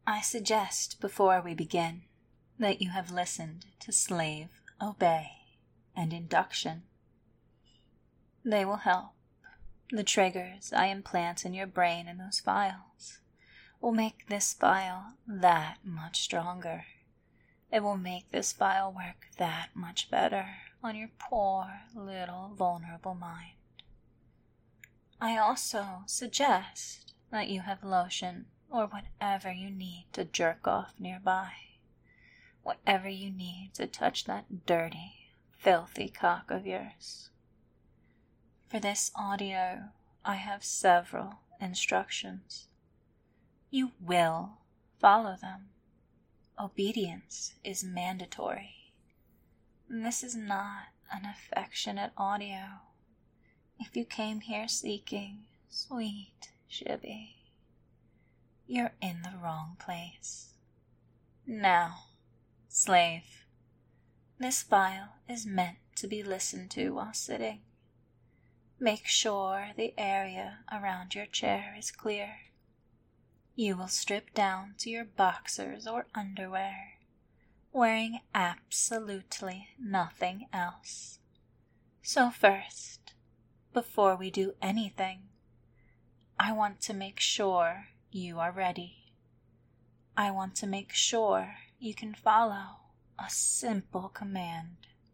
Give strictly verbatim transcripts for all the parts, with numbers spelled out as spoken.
I suggest before we begin that you have listened to Slave, Obey, and Induction. They will help. The triggers I implant in your brain in those files will make this file that much stronger. It will make this file work that much better on your poor little vulnerable mind. I also suggest that you have lotion or whatever you need to jerk off nearby. Whatever you need to touch that dirty, filthy cock of yours. For this audio, I have several instructions. You will follow them. Obedience is mandatory. This is not an affectionate audio. If you came here seeking sweet shibby, you're in the wrong place. Now, slave, this file is meant to be listened to while sitting. Make sure the area around your chair is clear. You will strip down to your boxers or underwear, wearing absolutely nothing else. So first, before we do anything, I want to make sure you are ready. I want to make sure you can follow a simple command.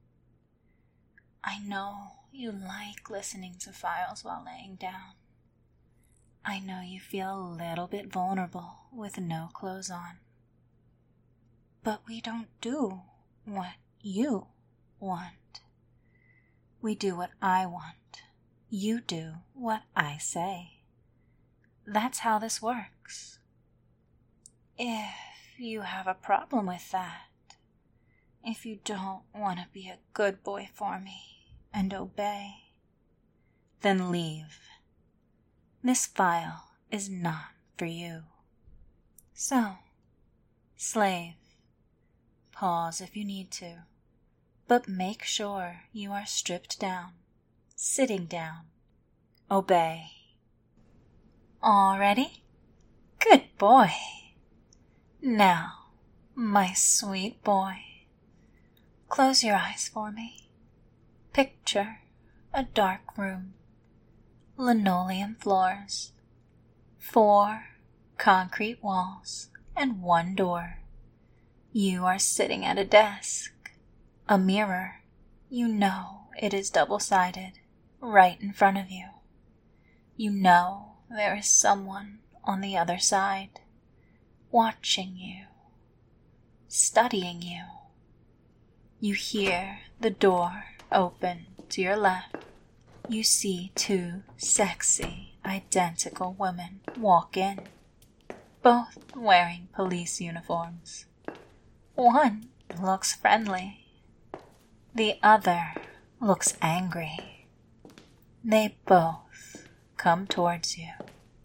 I know you like listening to files while laying down. I know you feel a little bit vulnerable with no clothes on. But we don't do what you want. We do what I want. You do what I say. That's how this works. If you have a problem with that, if you don't want to be a good boy for me and obey, then leave. This file is not for you. So, slave, pause if you need to, but make sure you are stripped down, sitting down. Obey. All ready? Good boy. Now, my sweet boy, close your eyes for me. Picture a dark room, linoleum floors, four concrete walls, and one door. You are sitting at a desk, a mirror. You know it is double-sided, right in front of you. You know there is someone on the other side, watching you, studying you. You hear the door open to your left. You see two sexy, identical women walk in, both wearing police uniforms. One looks friendly. The other looks angry. They both come towards you.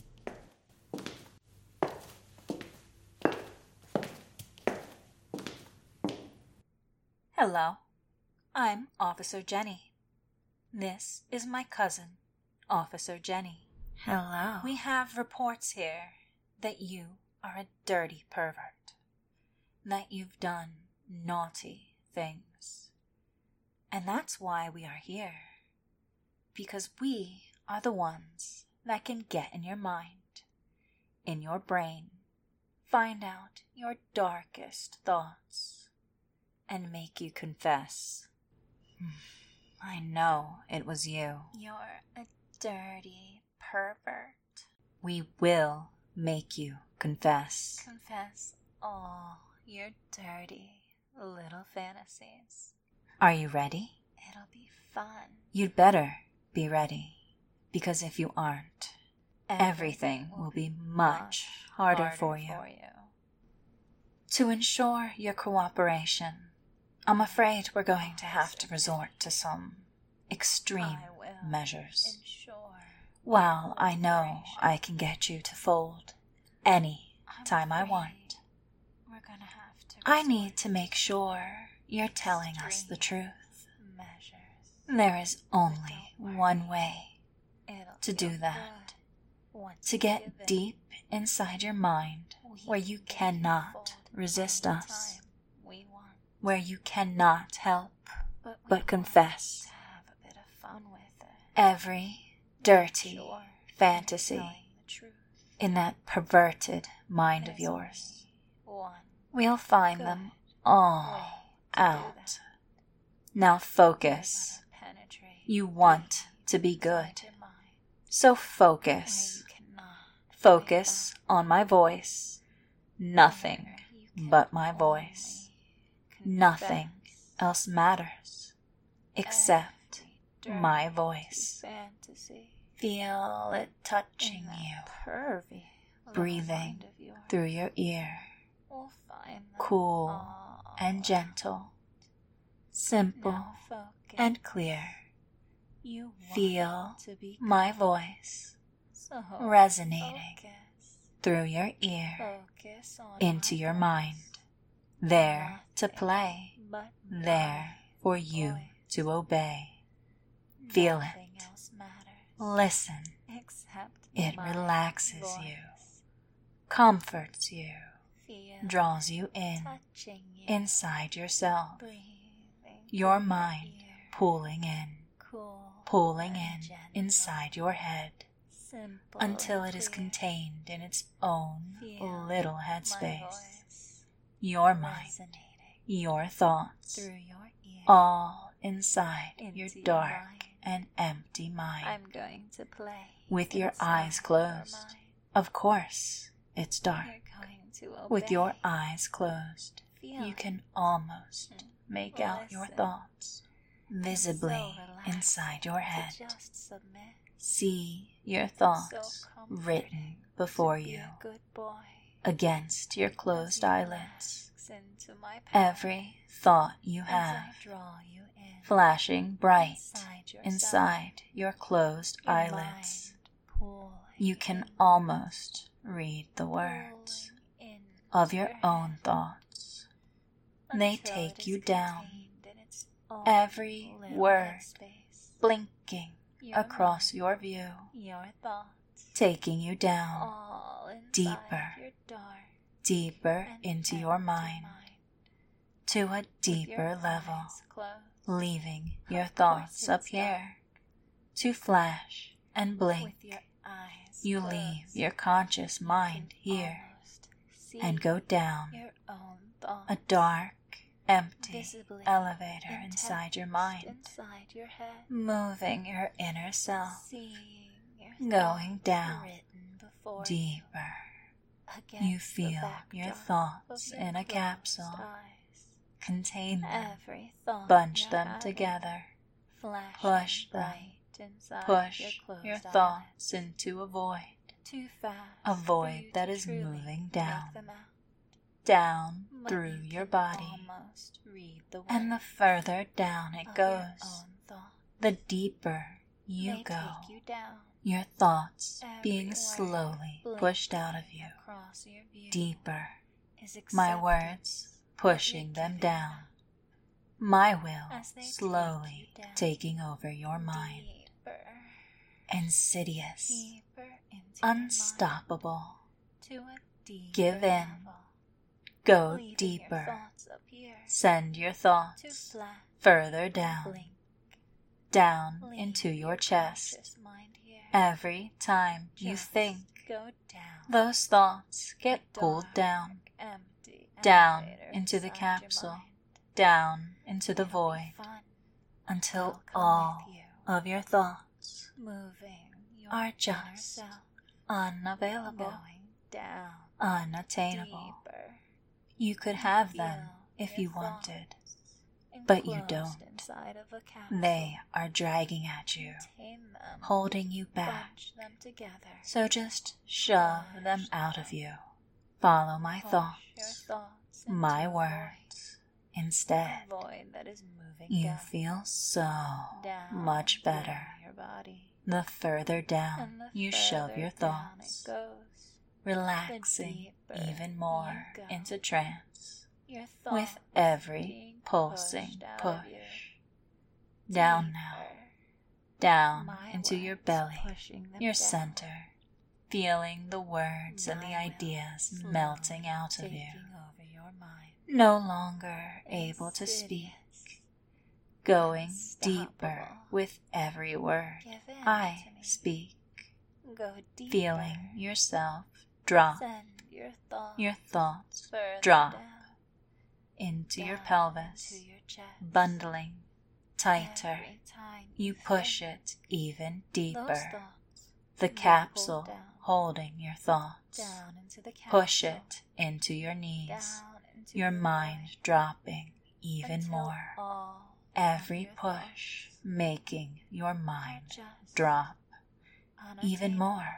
Hello, I'm Officer Jenny. This is my cousin, Officer Jenny. Hello. We have reports here that you are a dirty pervert, that you've done naughty things. And that's why we are here, because we are the ones that can get in your mind, in your brain, find out your darkest thoughts, and make you confess. I know it was you. You're a dirty pervert. We will make you confess. Confess all your dirty little fantasies. Are you ready? It'll be fun. You'd better be ready, because if you aren't, Everything, everything will be much harder, harder for, you. for you. To ensure your cooperation, I'm afraid we're going to have to resort to some extreme I will measures. ensure While I know I can get you to fold any I'm time I afraid want, We're gonna have to I resort need to make sure you're telling us the extreme truth. measures. There is only Don't worry. one way It'll to feel do that. good once To you get give in. deep inside your mind where you can cannot unfold resist any us, time we want, where you cannot help but, we but want confess to have a bit of fun with it. every dirty Sure, fantasy telling the truth in that perverted mind of is yours. only one We'll find good them way all to do out. that. Now We're focus. gonna penetrate You want deep to be inside good. your mind, So where focus. you cannot Focus fight on my voice. back, Nothing where you can but my only voice. Nothing confess else matters except every my dirty voice. fantasy Feel it touching in that you, pervy little breathing mind of yours. through your ear, We'll find them cool all and gentle, simple Now focus. and clear. You want Feel to be my good. voice So resonating focus. through your ear Focus on into my your voice. mind, there to Nothing play, but there for my you voice. to obey. Feel Nothing it. else matters Listen. except It my relaxes voice. you, comforts you, Feel draws you in touching you, inside yourself, breathing your through mind ear. pulling in, Cool pulling and in gentle. inside your head Simple until and it is clear. contained in its own Feel little my headspace. voice Your mind, resonating your thoughts, through your ear. all inside Into your your dark mind. and empty mind. I'm going to play With your inside eyes your closed. mind. Of course, it's dark. You're going to obey. With your eyes closed, Feel you it. can almost make out your Listen. thoughts visibly So relaxing inside your to head. just submit. See your So thoughts comforting written before to be you a good boy. against your As closed you eyelids. relax into my power. Every thought you As I have draw you in. flashing bright Inside yourself. inside your closed Your eyelids. mind pulling You can in, almost read the words pulling in of to your head own thoughts. They until take it you is down. contained in its own Every little word headspace. blinking Your across mind, your view, your thoughts, taking you down all inside deeper, your dark deeper and into your empty mind, to a with deeper your level, eyes closed. leaving your Of thoughts course up it's here to flash and blink. With your eyes You closed, leave your conscious you mind can here almost see and go down your own thoughts a dark, empty visibly elevator inside your mind, inside your head, moving your inner self seeing your going thoughts down written before deeper. you, You against the feel your backdrop thoughts of your in a closed capsule. eyes. Contain them, Every thought bunch you're them having, together, flashing push them, bright inside push your, closed your eyes. thoughts into a void, Too fast a for void you that to is truly moving make down, them out. down But through you your can body. almost read the And the words further down it of your goes, own thought. the deeper you They go, take you down, your thoughts every being word slowly blinking pushed out of you, across your view deeper, is my acceptance words that you're pushing them giving down, my will as they take slowly you down taking over your mind, deeper, insidious, deeper into your mind, unstoppable. to a deeper Give in. level, Go leaving your deeper, thoughts up here send your to thoughts flash further and down, blink, down leave into your your chest. conscious mind here. Every time you Just think, go down those thoughts a get pulled dark, down, empty down elevator into the inside your capsule, mind. down into the It'll be void, fun. until I'll come all with you, of your thoughts moving your are inner just self, unavailable, going down unattainable. deeper. You could have Feel them if your you thoughts wanted, but you enclosed don't. inside of a capsule. They are dragging at you, Contain them, holding you back. bunch them together. So just shove them out of you. Follow my Push thoughts, your thoughts my into a words. Instead, void, a void that is moving you down, feel so down much through better. your body. The further down And the you shove further your down thoughts, it goes, relaxing deeper even more you go. into trance, your with thoughts every being pulsing pushed out push. of you. Down now, Deeper. down My into your words belly, pushing them your down. center. feeling the words and the My will ideas slowly melting out of you. taking over your mind. No longer able to speak, going deeper with every word Give in I to me. speak, Go deeper. feeling yourself drop, Send your thoughts your thoughts further drop down, into your down pelvis, into your chest. bundling tighter. Every time You push it even those deeper. thoughts The you pull capsule down, holding your thoughts. down into the capsule, Push it into your knees, down into your your mind void, dropping even until more. all Every of your push thoughts making your are mind just drop even unattainable, more.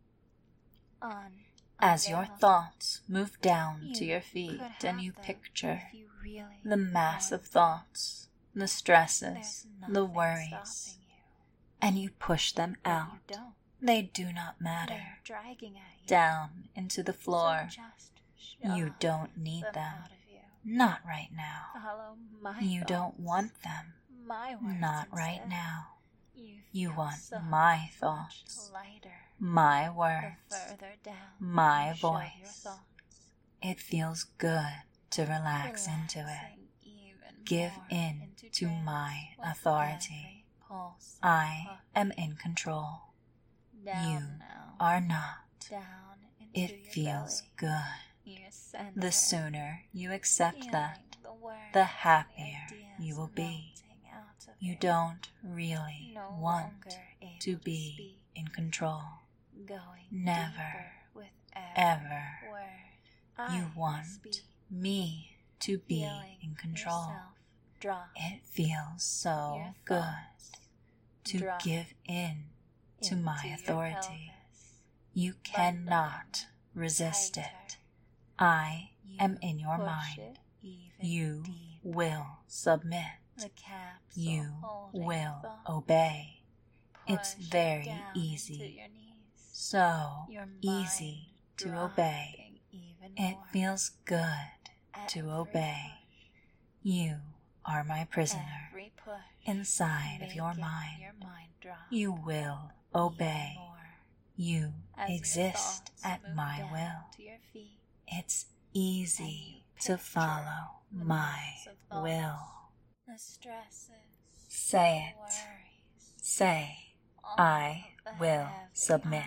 un- As your unavailable. thoughts move down to You your feet could and have you them picture if you really the mass of wanted. thoughts, the There's stresses, the nothing worries, stopping you, and you push them but you out. don't. They do not matter. They're dragging at you. Down into the floor. So just shove You don't need them them. out of you. Not right now. Follow my You thoughts, don't want them. my words Not right instead. now. You, You feel want so my much thoughts, lighter my the words, further down my you shove your voice. thoughts, It feels good to relax into it. relaxing even Give more in into to trance my with authority. every pulse I puff. am in control. Down You now, are not. down into It your feels belly, good. your center, The sooner you accept feeling that, the words the and happier ideas you will be. melting out of You don't really no want longer able to to be speak, in control. going Never, deeper with ever. every word You I want speak, me to be feeling in control. yourself drop It feels so your good thoughts to drop give in to my into your authority. pelvis, You cannot resist tighter. it. I You am in your push mind. it even You deeper. will submit. The capsule You holding will thoughts, obey. It's push it very down easy. into your knees, So your easy mind to obey. dropping even It more. feels good to Every obey. push, You are my prisoner every push, inside of your making mind. your mind drop You will even obey. more. You As your exist thoughts at move my down will. to your feet, It's and easy you to picture follow the my mass of thoughts, will. the stresses, Say the it. worries, Say, all I the will heavy submit.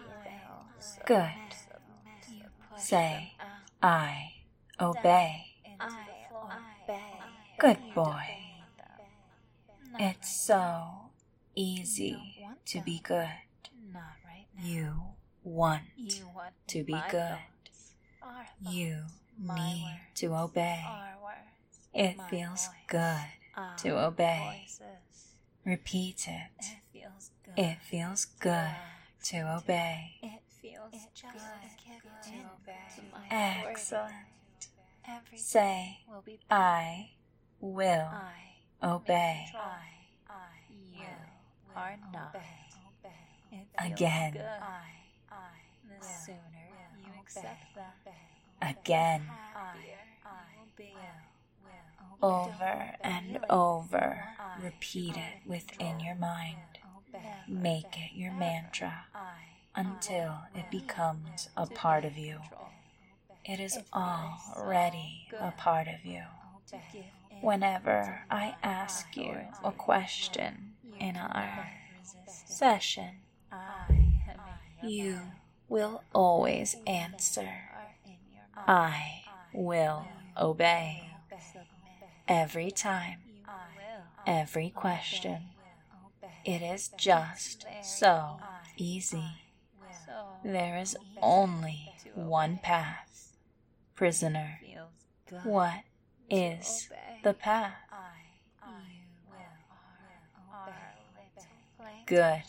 will Good. submit. You push Say, them out I obey. into the floor. Obey. Good You boy. don't want them. Not It's right so now. You easy don't want to them. be good. Not right now. You want You want to be my good. thoughts, our thoughts, You my need words, to obey. our words, It my feels voice, good our to obey. voices. Repeat it. It feels good. It feels good relax to into obey. It feels It just just give to in obey. to my Excellent. authority. Everything Say, will be better. I will I obey. control. I, I You will, are will not. obey, obey. It feels Again. good. I, I The will, sooner will you obey, accept that, obey. Again. happier I, you will be. will, will, You Over don't and really over. I, Repeat I it within your mind. will obey, never, Make it your ever mantra I, until I it will, becomes will a to part be of in you. control. It is It feels already so a good part of you. To give in Whenever to I my ask you a authority. question You in cannot our resist it. session, I am in your you mind. will always You answer, are in your mind. I will obey. will submit. Every time, You will every question, obey. it is just so easy. so There is easy only to obey. one path. Prisoner, Feels good what to is obey. the path? I, I You will, are will our obey, little obey. plank Good.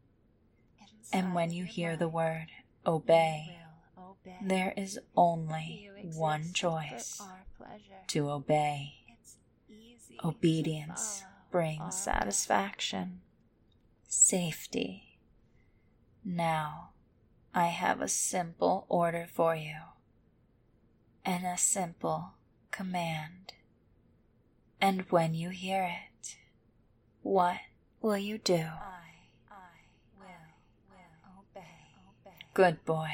inside And when you your hear the mind. word You obey, will obey. there is only You exist one for choice: our pleasure. to obey. It's easy Obedience to follow our brings satisfaction, safety. Now, I have a simple order for you and a simple command. And when you hear it, what will you do? I, I will, will obey, obey. Good boy.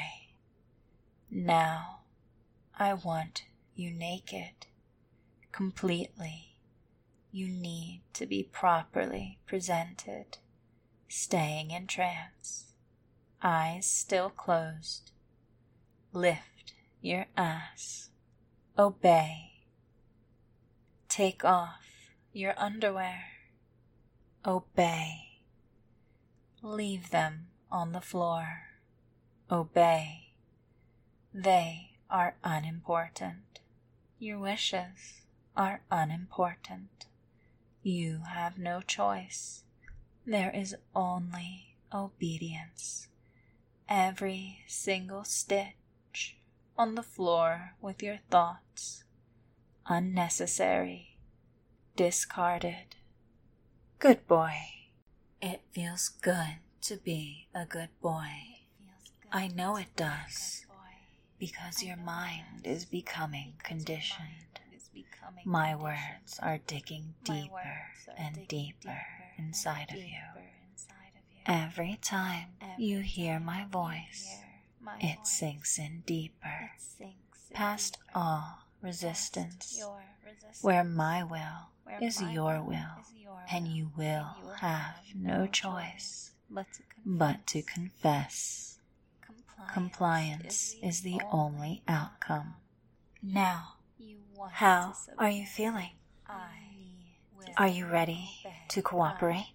Now, I want you naked, completely. You need to be properly presented, staying in trance, eyes still closed. Lift your ass. Obey. Take off your underwear. Obey. Leave them on the floor. Obey. They are unimportant. Your wishes are unimportant. You have no choice. There is only obedience. Every single stitch on the floor with your thoughts. Unnecessary. Discarded. Good boy. It feels good to be a good boy. I know it does, because your mind is becoming conditioned. My words are digging deeper and deeper inside of you. Every time you hear my voice, it sinks in deeper, past all resistance, where my will is your will, and you will have no choice but to confess. Compliance is the only outcome. Now, how are you feeling? Are you ready to cooperate?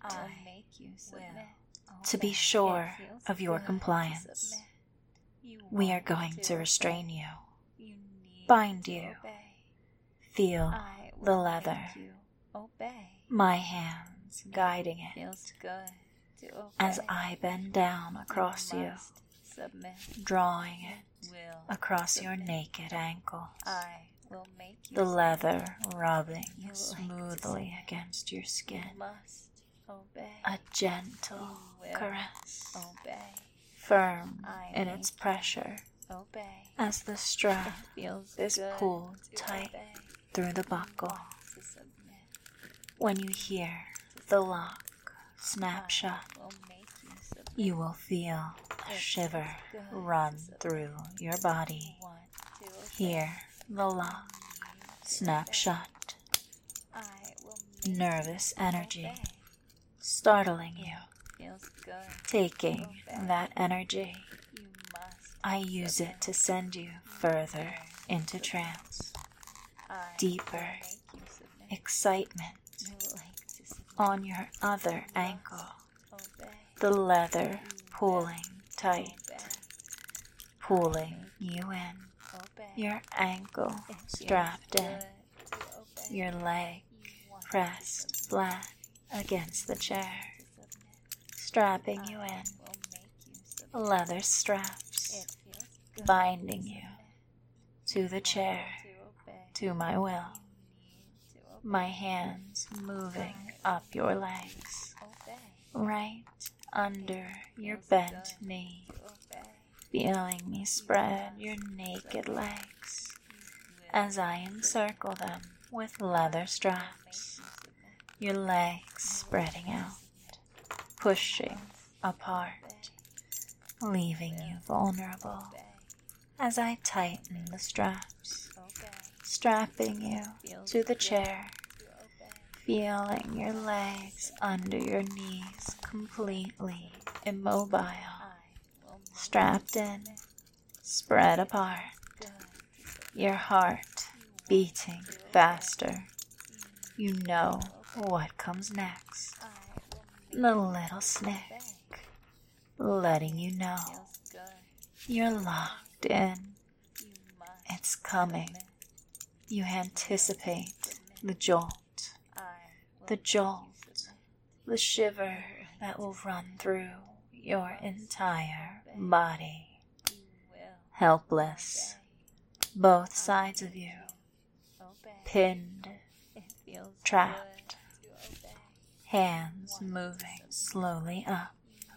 To be sure of your compliance, we are going to restrain you, bind you, feel the leather, my hands guiding it, as I bend down across you, drawing it across your naked ankles, the leather rubbing smoothly against your skin, a gentle caress, firm in its pressure, as the strap is pulled tight through the buckle. When you hear the lock snap shut, you will feel a shiver run through your body. Hear the lock snap shut. Nervous energy startling you. Taking that energy, I use it to send you further into trance. Deeper excitement on your other ankle. The leather pulling tight, pulling you in, your ankle strapped in, your leg pressed flat against the chair, strapping you in, leather straps binding you to the chair, to my will, my hands moving up your legs, right under your bent knee, feeling me spread your naked legs as I encircle them with leather straps, your legs spreading out, pushing apart, leaving you vulnerable as I tighten the straps, strapping you to the chair, feeling your legs under your knees completely immobile, strapped in, spread apart, your heart beating faster. You know what comes next. The little snick, letting you know you're locked in. It's coming. You anticipate the jolt. The jolt, the shiver that will run through your entire body. Helpless, both sides of you, pinned, trapped, hands moving slowly up,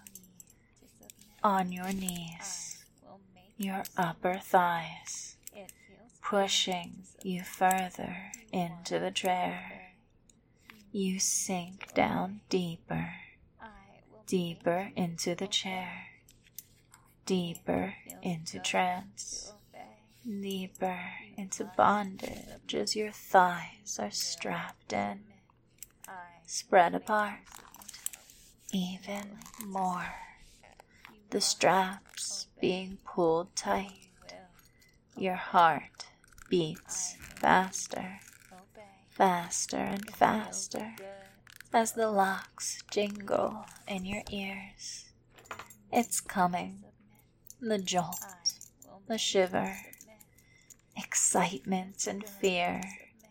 on your knees, your upper thighs, pushing you further into the chair. You sink down deeper, deeper into the chair, deeper into trance, deeper into bondage as your thighs are strapped in, spread apart, even more, the straps being pulled tight. Your heart beats faster, faster and faster as the locks jingle in your ears. It's coming, the jolt, the shiver, excitement and fear,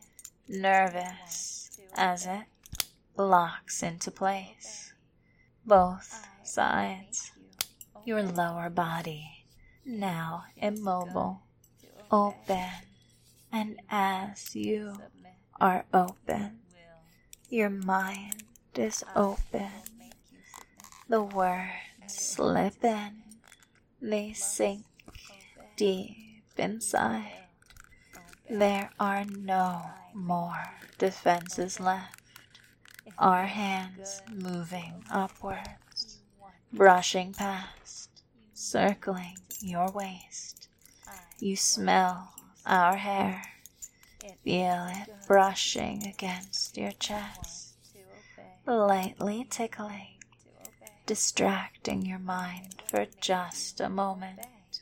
nervous as it locks into place. Both sides, your lower body now immobile, open, and as you are open, your mind is open. The words slip in, they sink deep inside. There are no more defenses left. Our hands moving upwards, brushing past, circling your waist. You smell our hair, feel it brushing against your chest, lightly tickling, distracting your mind for just a moment.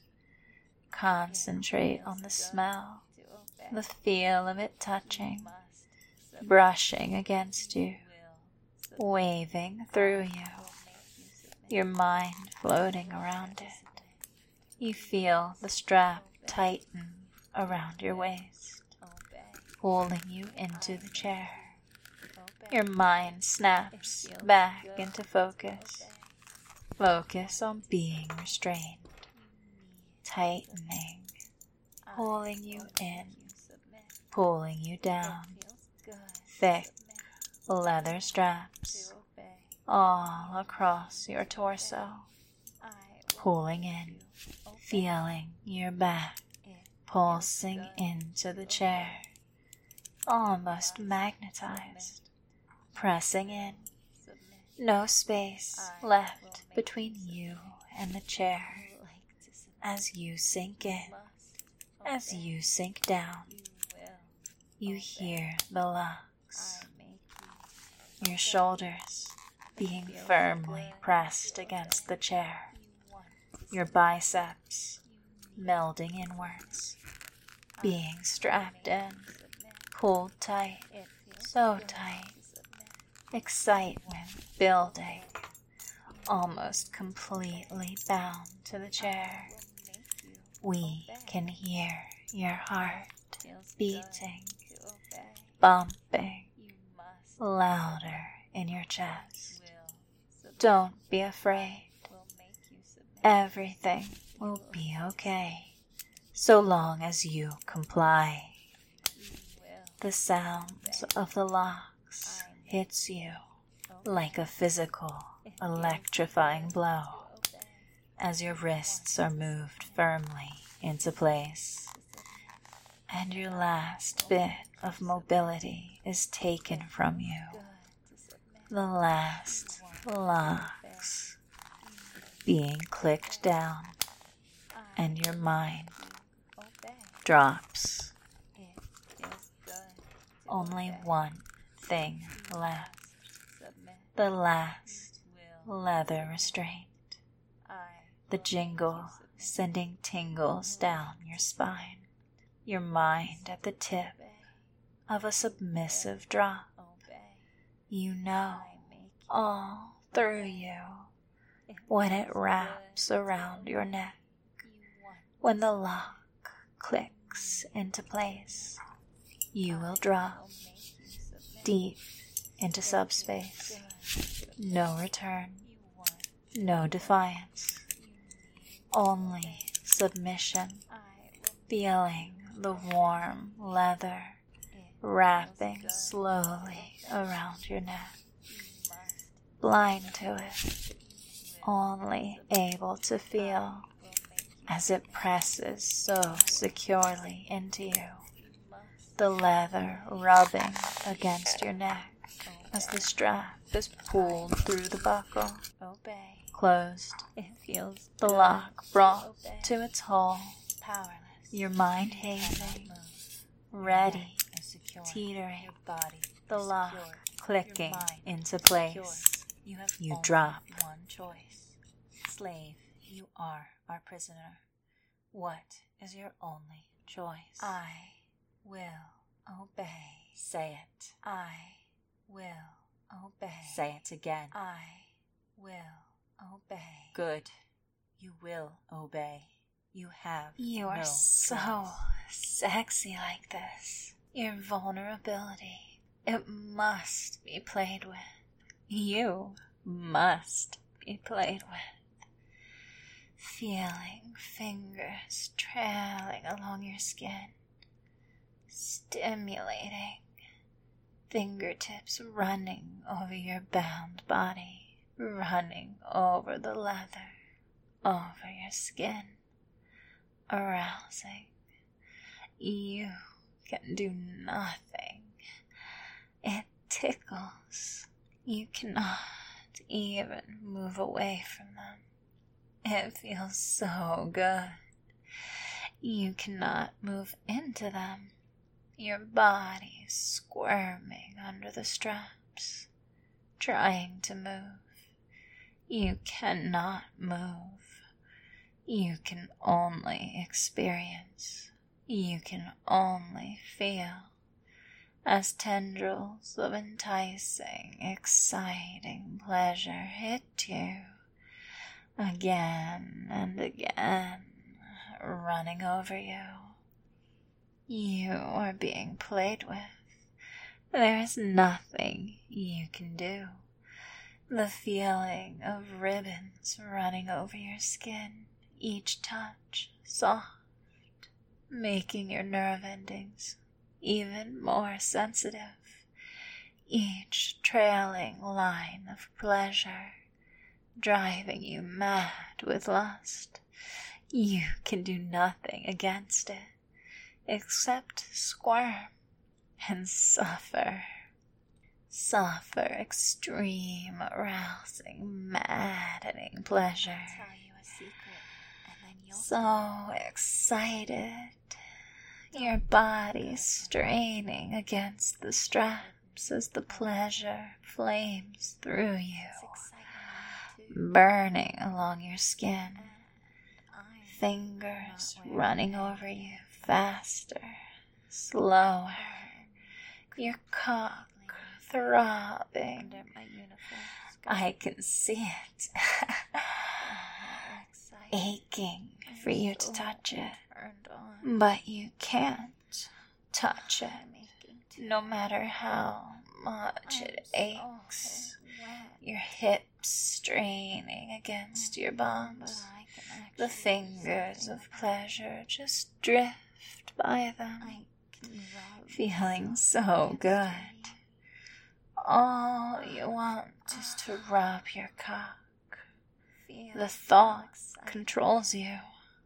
Concentrate on the smell, the feel of it touching, brushing against you, waving through you, your mind floating around it. You feel the strap tighten around your waist, pulling you into the chair. Your mind snaps back into focus. Focus on being restrained, tightening, pulling you in, pulling you down. Thick leather straps all across your torso, pulling in, feeling your back pulsing into the chair, almost magnetized, pressing in. No space left between you and the chair. As you sink in, as you sink down, you hear the locks. Your shoulders being firmly pressed against the chair. Your biceps melding inwards, being strapped in, pulled tight, so tight. Excitement building, almost completely bound to the chair. We can hear your heart beating, bumping, louder in your chest. Don't be afraid. Everything will be okay, so long as you comply. The sounds of the locks hits you like a physical, electrifying blow as your wrists are moved firmly into place, and your last bit of mobility is taken from you. The last locks being clicked down, and your mind drops. Only one thing left, the last leather restraint, the jingle sending tingles down your spine, your mind at the tip of a submissive drop. You know all through you when it wraps around your neck, when the lock clicks into place. You will drop deep into subspace. No return, no defiance, only submission, feeling the warm leather wrapping slowly around your neck. Blind to it, only able to feel as it presses so securely into you. The leather rubbing against your neck as the strap is pulled through the buckle. closed. It feels The good lock to brought obey. to its hole. Powerless. Your mind Cannot hazing, move. ready, Neck is secure. teetering. Your body The is lock secure. clicking Your mind into is place. secure. You have You only drop. one choice. Slave, you are our prisoner. What is your only choice? I will obey. Say it. I will obey. Say it again. I will obey. Good. You will obey. You have You are no so choice. sexy like this. Your vulnerability, it must be played with. You must be played with. Feeling fingers trailing along your skin, stimulating, fingertips running over your bound body, running over the leather, over your skin, arousing. You can do nothing. It tickles. You cannot even move away from them. It feels so good. You cannot move into them. Your body squirming under the straps, trying to move. You cannot move. You can only experience. You can only feel as tendrils of enticing, exciting pleasure hit you again and again, running over you. You are being played with. There is nothing you can do. The feeling of ribbons running over your skin, each touch soft, making your nerve endings even more sensitive, each trailing line of pleasure driving you mad with lust. You can do nothing against it except squirm and suffer. Suffer extreme, arousing, maddening pleasure. I'll tell you a secret, and then you'll So excited, your body straining against the straps as the pleasure flames through you, It's exciting too. burning along your skin, I'm fingers not wearing running it. over you faster, slower, your cock throbbing. Under my uniform skirt. I can see it, I'm excited. aching for you to So touch it, Turned on. but you can't touch it. I'm aching too. No matter how much I'm it so aches, wet, your hips straining against your but bums, I can actually the do fingers something of pleasure just drift by them, I can rub feeling myself so against good. your knee. All you want is to rub your cock. Feel The so thought excited. controls you,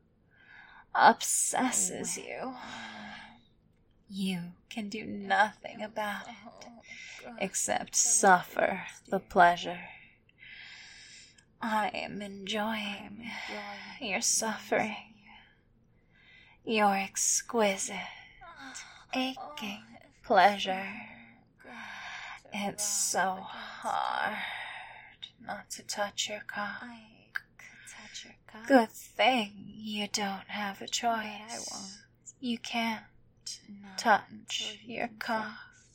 obsesses Wet. you. You can do nothing about it So good. except So suffer relaxed, the dear. pleasure. I am I'm enjoying enjoying your suffering, your exquisite, aching pleasure. It's so hard not to touch your cock. I could touch your cock. Good thing you don't have a But I choice. won't. You can't Not touch until you your confess. cock,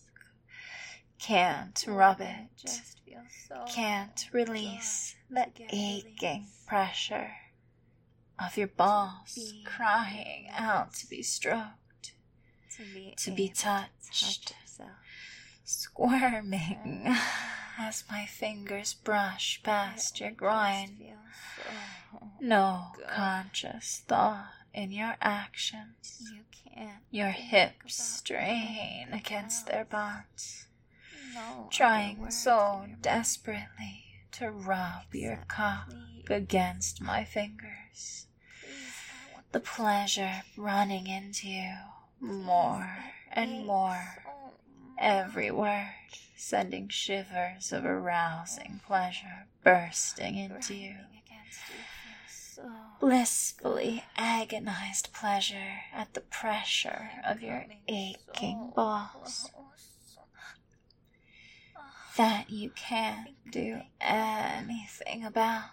can't rub Oh, it, just feels so can't release good the to get aching released. pressure of your balls be crying out to be stroked, to be, to be able touched, touch yourself. squirming as my fingers brush past your It groin. just feels so No good. conscious thought in your actions. You can't. Your think hips about strain anything against their else. bonds, No other trying words so in your desperately to rub your Except cock please. against my fingers. Please, I want The to pleasure running into you Please, more it and aches more, so every word sending shivers of arousing pleasure bursting into you. So Blissfully agonized pleasure at the pressure of your aching balls that you can't do anything about.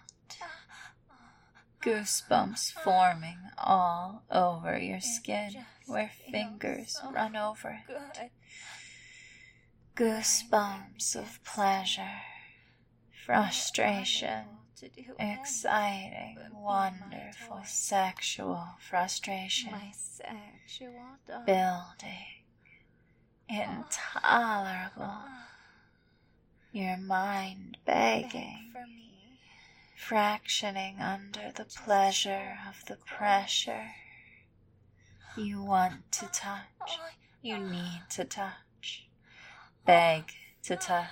Goosebumps forming all over your skin where fingers run over it. Goosebumps of pleasure, frustration, exciting, wonderful sexual frustration, building, intolerable, your mind begging, fractioning under the pleasure of the pressure. You want to touch, you need to touch, beg to touch.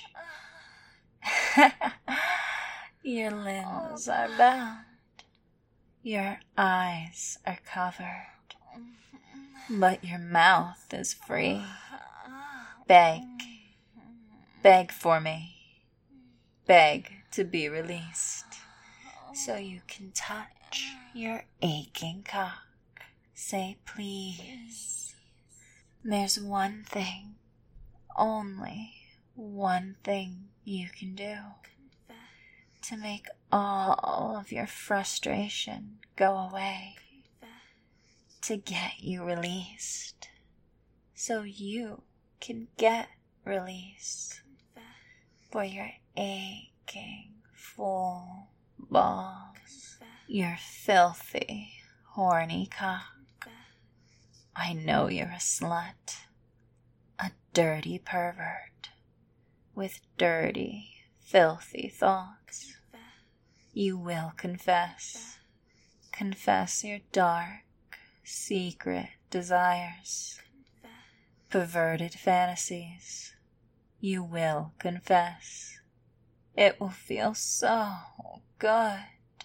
Your limbs are bound, your eyes are covered, but your mouth is free. Beg, beg for me, beg to be released, so you can touch your aching cock. Say please. There's one thing, only one thing you can do to make all of your frustration go away, to get you released, so you can get release for your aching full balls, your filthy, horny cock. I know you're a slut, a dirty pervert, with dirty, filthy thoughts. You will confess, confess your dark, secret desires, perverted fantasies. You will confess. It will feel so good.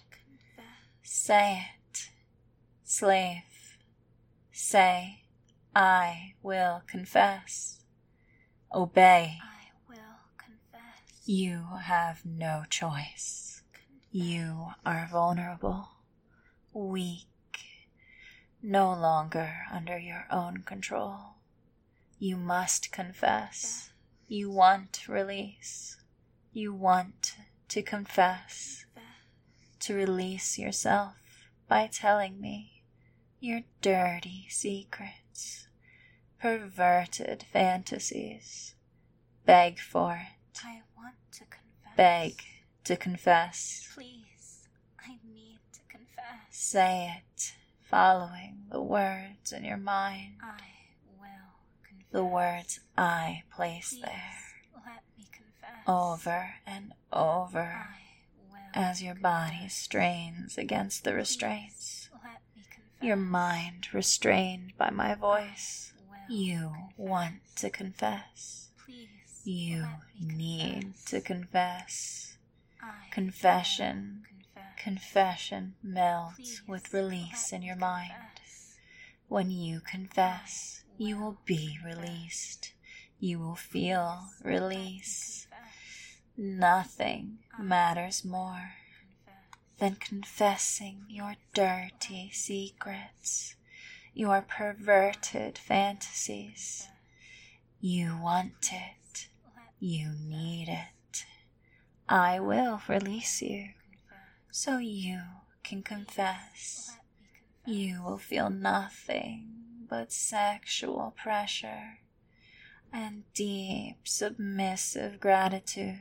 Say it, slave. Say, I will confess. Obey. I will confess. You have no choice. You are vulnerable, weak, no longer under your own control. You must confess. You want release. You want to confess, to release yourself by telling me your dirty secrets, perverted fantasies. Beg for it. I want to confess. Beg to confess. Please, I need to confess. Say it, following the words in your mind, I will confess. the words I place Please, there, let me confess. over and over, I will as your body strains against the restraints. Please, let me confess. Your mind restrained by my voice. I will You confess. want to confess. Please, You let me need confess. to confess. I Confession, will confess. confession melts Please, with release let in your me mind. confess. When you confess, you will be released. You will feel Please, let me release. confess. Nothing matters more Confess. than confessing your dirty secrets, your perverted fantasies. You want it. Let You need it. I will release you so you can confess. Let me confess. You will feel nothing but sexual pressure and deep submissive gratitude.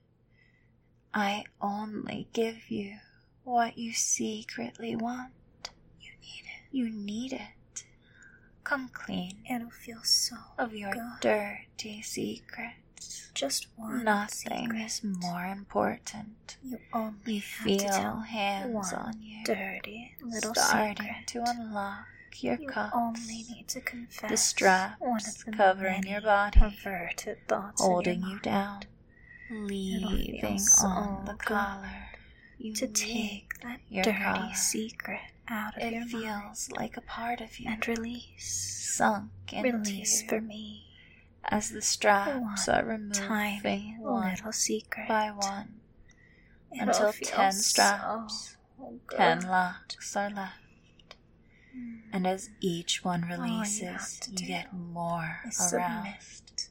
I only give you what you secretly want. You need it. You need it. Come clean It'll feel so of your good. dirty secrets. Just one Nothing secret. is more important. You only You have to feel tell hands one on you, dirty little starting secret. to unlock your You cups. only need to confess The straps one of the covering many your body, perverted thoughts holding in your you mind. down, It'll leaving feel so on the good collar. You to leave take that your dirty collar. secret out of your It mind feels like a part of you, and release. sunk into Release you, for me. as the straps One are removing tiny one little secret. by one, It'll until feel ten so straps, good. ten locks are left. Mm. And as each one All you releases, have to you do get more is aroused, submit.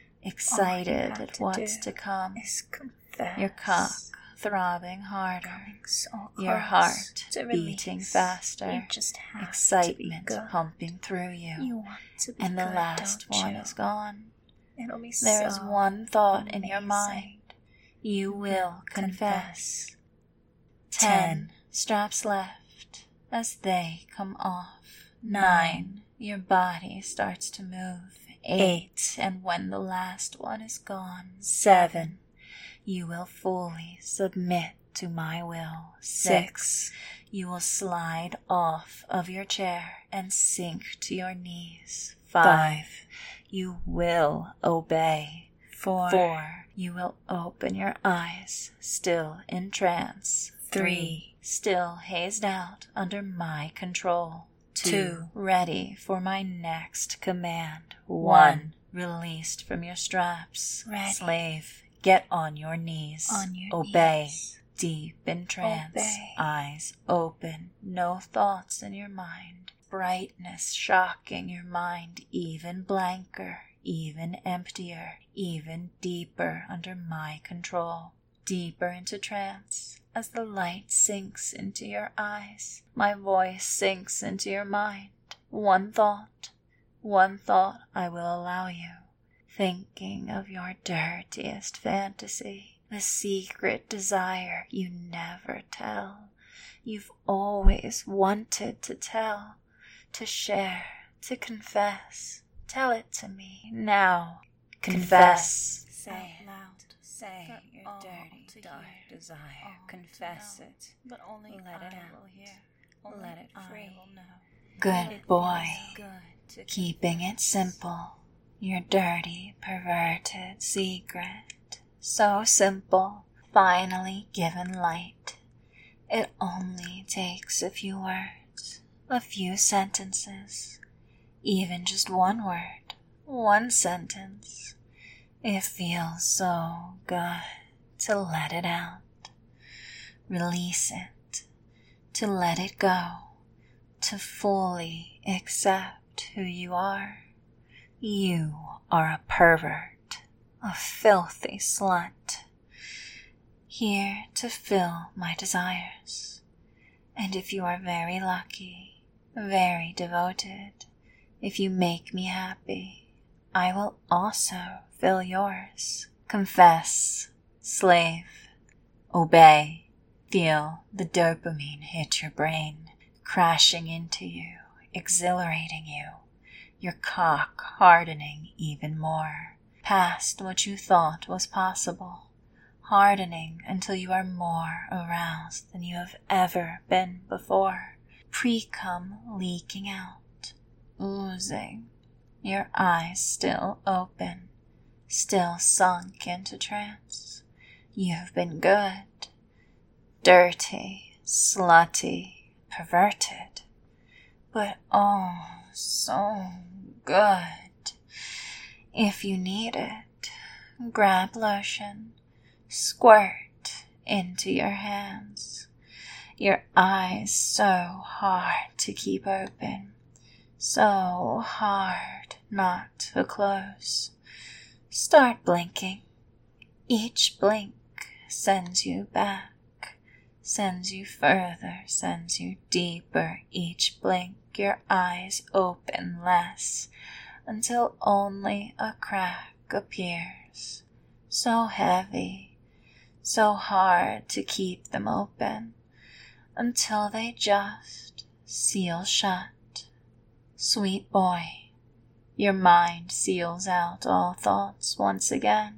excited have at to what's do to come, Is confess. your cock throbbing harder, Coming so your close heart to beating release. faster, You just have excitement to be good. pumping through you, You want to be and the good, last don't one you? is gone. It'll be There is so one thought in your amazing. mind. You will confess. Ten. Ten straps left as they come off. Nine. Your body starts to move. Eight. And when the last one is gone. Seven. You will fully submit to my will. Six. You will slide off of your chair and sink to your knees. Five. You will obey. Four. Four. You will open your eyes, still in trance. Three. Still hazed out under my control. Two. Two. Ready for my next command. One. Released from your straps. Ready. Slave, get on your knees. On your Obey. knees. Deep in trance. Obey. Eyes open. No thoughts in your mind. Brightness shocking your mind, even blanker, even emptier, even deeper under my control. Deeper into trance as the light sinks into your eyes. My voice sinks into your mind. One thought, one thought I will allow you. Thinking of your dirtiest fantasy, the secret desire you never tell. You've always wanted to tell, to share, to confess. Tell it to me now. Confess. Say Say it loud. Say For your all dirty, to dark hear, desire. all to Confess know. it. But only Let I it out. will hear. Only Let it I free. will know. Good It boy. feels good to Keeping it simple. Your dirty, perverted secret. So simple. Finally given light. It only takes a few words. A few sentences. Even just one word. One sentence. It feels so good to let it out. Release it. To let it go. To fully accept who you are. You are a pervert. A filthy slut. Here to fill my desires. And if you are very lucky, very devoted, if you make me happy, I will also fill yours. Confess, slave, obey. Feel the dopamine hit your brain, crashing into you, exhilarating you, your cock hardening even more, past what you thought was possible, hardening until you are more aroused than you have ever been before, pre-cum leaking out, oozing, your eyes still open, still sunk into trance. You've been good, dirty, slutty, perverted, but oh, so good. If you need it, grab lotion, squirt into your hands. Your eyes so hard to keep open, so hard not to close. Start blinking. Each blink sends you back, sends you further, sends you deeper. Each blink your eyes open less, until only a crack appears. So heavy, so hard to keep them open, until they just seal shut. Sweet boy, your mind seals out all thoughts once again.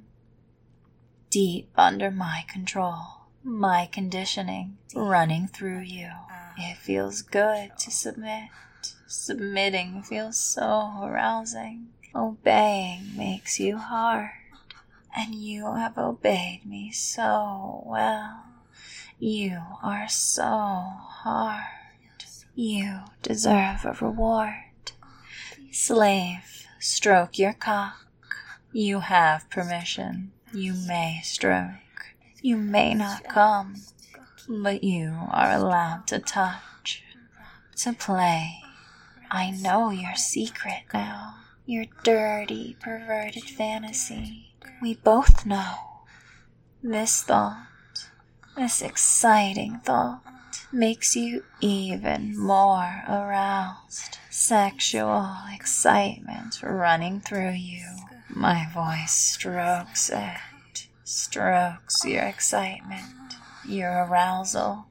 Deep under my control, my conditioning running through you. It feels good to submit. Submitting feels so arousing. Obeying makes you hard. And you have obeyed me so well. You are so hard. You deserve a reward. Slave, stroke your cock. You have permission. You may stroke. You may not come, but you are allowed to touch, to play. I know your secret now, your dirty, perverted fantasy. We both know. This thought, this exciting thought, makes you even more aroused. Sexual excitement running through you. My voice strokes it, strokes your excitement, your arousal.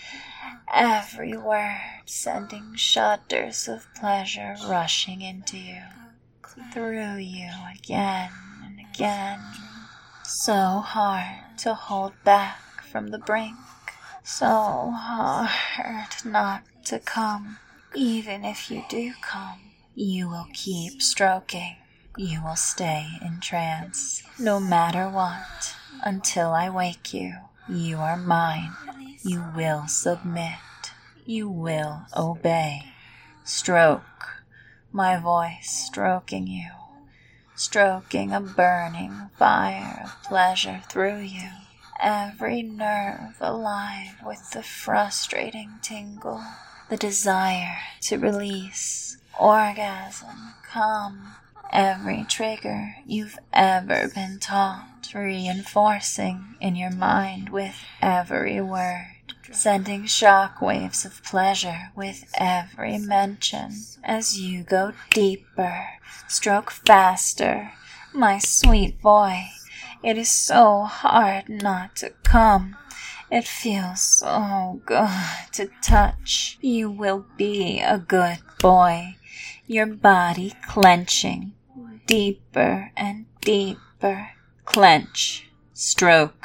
Every word sending shudders of pleasure rushing into you, through you again and again. So hard to hold back from the brink, so hard not to come. Even if you do come, you will keep stroking. You will stay in trance, no matter what, until I wake you. You are mine. You will submit. You will obey. Stroke, my voice stroking you, stroking a burning fire of pleasure through you. Every nerve alive with the frustrating tingle, the desire to release, orgasm, come. Every trigger you've ever been taught, reinforcing in your mind with every word, sending shock waves of pleasure with every mention. As you go deeper, stroke faster, my sweet boy. It is so hard not to come. It feels so good to touch. You will be a good boy. Your body clenching, deeper and deeper. Clench, stroke.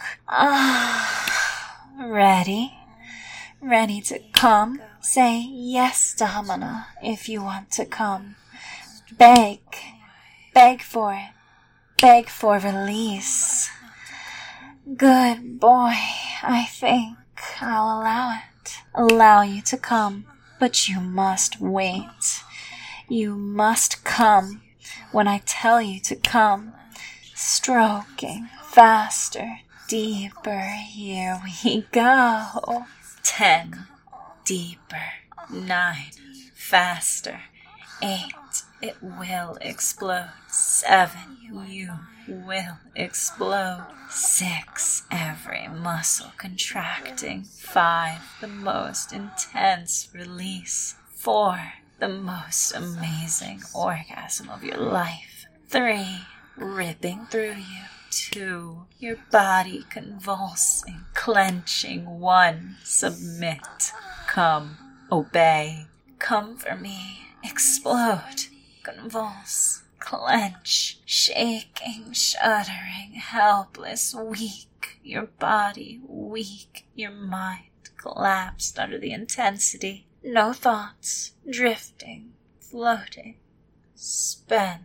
Ah, ready? Ready to come? Say yes, Domina, if you want to come. Beg, beg for it. Beg for release. Good boy, I think I'll allow it. Allow you to come, but you must wait. You must come when I tell you to come. Stroking faster, deeper, here we go. Ten, deeper, nine, faster, eight, it will explode. Seven, you will explode. Six, every muscle contracting. Five, the most intense release. Four, the most amazing orgasm of your life. Three, ripping through you. Two, your body convulsing, clenching. One, submit. Come, obey. Come for me. Explode. Convulse. Clench. Shaking, shuddering, helpless, weak. Your body weak. Your mind collapsed under the intensity. No thoughts. Drifting. Floating. Spent.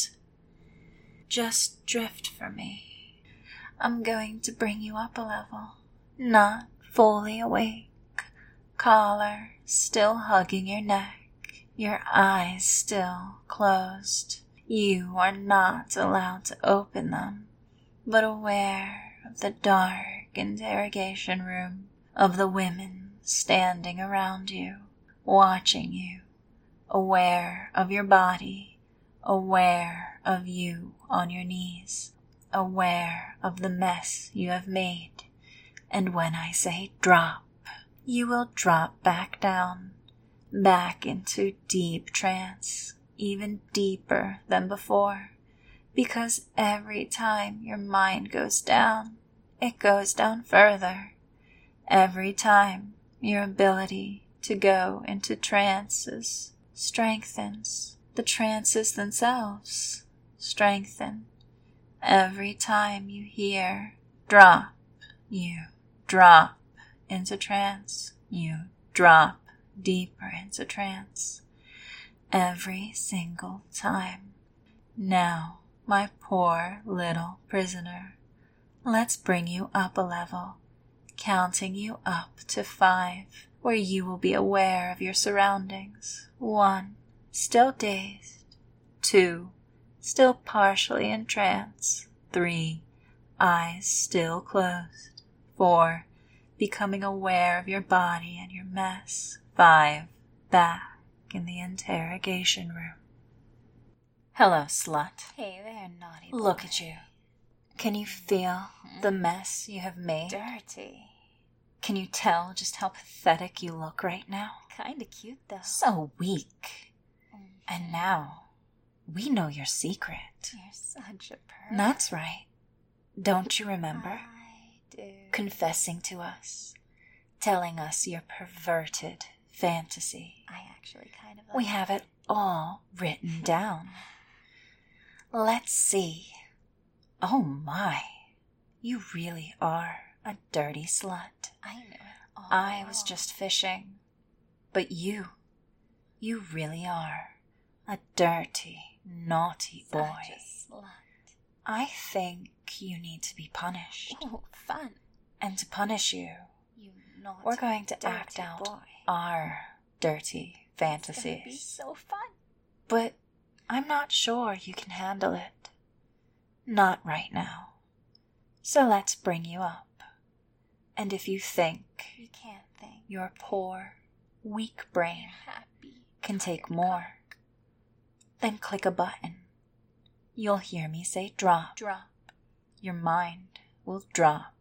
Just drift for me. I'm going to bring you up a level. Not fully awake. Collar still hugging your neck. Your eyes still closed. You are not allowed to open them, but aware of the dark interrogation room, of the women standing around you, watching you, aware of your body, aware of you on your knees, aware of the mess you have made. And when I say drop, you will drop back down, back into deep trance, even deeper than before, because every time your mind goes down, it goes down further. Every time your ability to go into trances strengthens, the trances themselves strengthen. Every time you hear drop, you drop into trance, you drop deeper into trance. Every single time. Now, my poor little prisoner, let's bring you up a level, counting you up to five, where you will be aware of your surroundings. One, still dazed. Two, still partially in trance. Three, eyes still closed. Four, becoming aware of your body and your mess. Five, back in the interrogation room. Hello, slut. Hey there, naughty boy. Look at you. Can you feel the mess you have made? Dirty. Can you tell just how pathetic you look right now? Kinda cute, though. So weak. Mm. And now, we know your secret. You're such a pervert. That's right. Don't you remember? I do. Confessing to us. Telling us your perverted fantasy. I actually kind of like We have it all written down. Let's see. Oh my. You really are a dirty slut. I knew it all I was along. just fishing. But you, you really are a dirty, naughty boy. Such a slut. I think you need to be punished. Ooh, fun. And to punish you, You naughty, we're going to dirty act out boy. our dirty It's gonna be fantasies. so fun. But I'm not sure you can handle it. Not right now. So let's bring you up. And if you think You can't think. your poor, weak brain You're happy. can take Tired more, cock. then click a button. You'll hear me say drop. Drop. Your mind will drop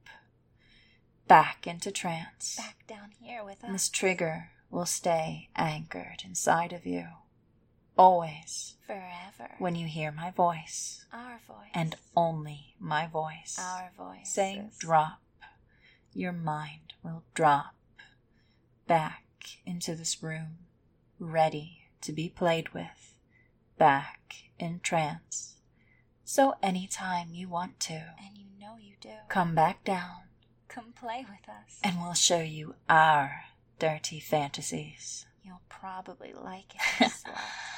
back into trance. Back down here with us. And this trigger will stay anchored inside of you. Always Forever. when you hear my voice, Our voice. and only my voice, Our voice. saying drop, your mind will drop back into this room, ready to be played with, back in trance. So anytime you want to, And you know you do. come back down Come play with us. and we'll show you our dirty fantasies. You'll probably like it, slut.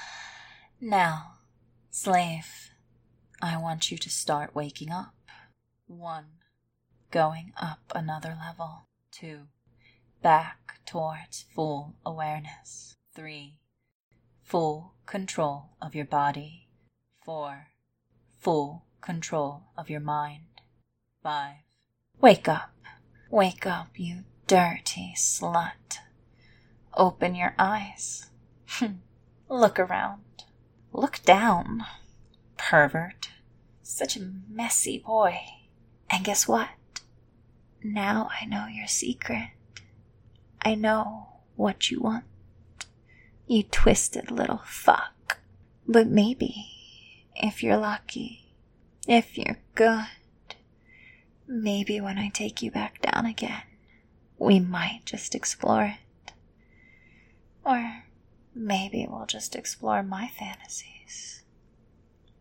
Now, slave, I want you to start waking up. One, going up another level. Two, back towards full awareness. Three, full control of your body. Four, full control of your mind. Five, wake up. Wake up, you dirty slut. Open your eyes. Look around. Look down. Pervert. Such a messy boy. And guess what? Now I know your secret. I know what you want. You twisted little fuck. But maybe, if you're lucky, if you're good, maybe when I take you back down again, we might just explore it. Or maybe we'll just explore my fantasies.